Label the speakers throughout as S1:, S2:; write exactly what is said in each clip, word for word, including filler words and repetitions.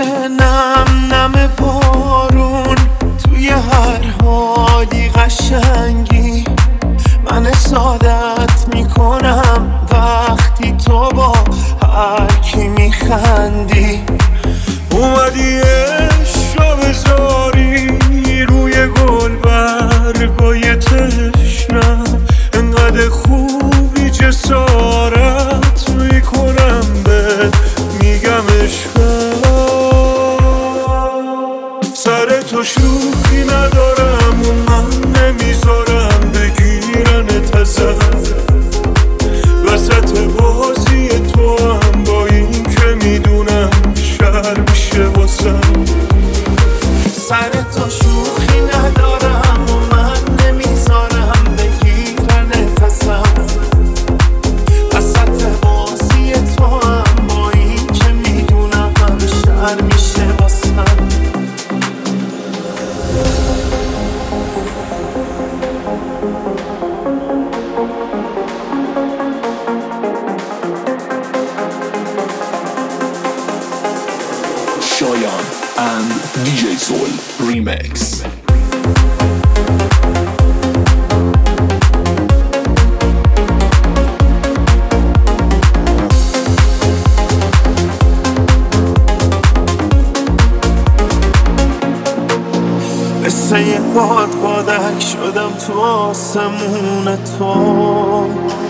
S1: نم نم بارون توی هر حالی قشنگی، من حسادت میکنم وقتی تو با هر کی میخندی. اومدی عشق رو بذاری روی گل برگای تشنم، انقدر خوبی جسارت میکنم بهت میگم عشقم. سر تو شوخی ندارم و من نمیذارم بگیرنت ازم، وسط بازی تو هم با این که میدونم شر میشه واسم. سر تو شوخی ندارم و من نمیذارم بگیرنت ازم، وسط بازی تو هم با این که میدونم شر میشه واسم.
S2: Shayan and دی جی Soul Remix.
S1: مثل یه باد بادک شدم تو آسمون تو،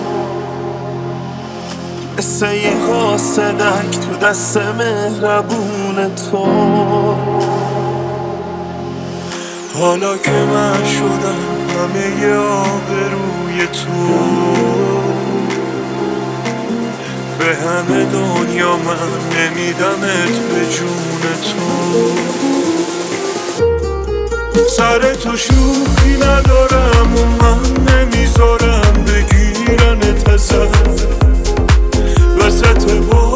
S1: مثل یه قاصدک تو دست مهربون تو. حالا که من شدم همه ی آبروی تو، به همه دنیا من نمیدمت به جون تو. سر تو شوخی ندارم و من نمیذارم بگیرنت ازم، وسط با